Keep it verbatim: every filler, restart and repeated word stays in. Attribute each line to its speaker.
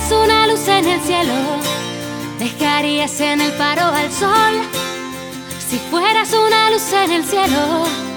Speaker 1: fueras una luz en el cielo, dejarías en el faro al sol. Si fueras una luz en el cielo,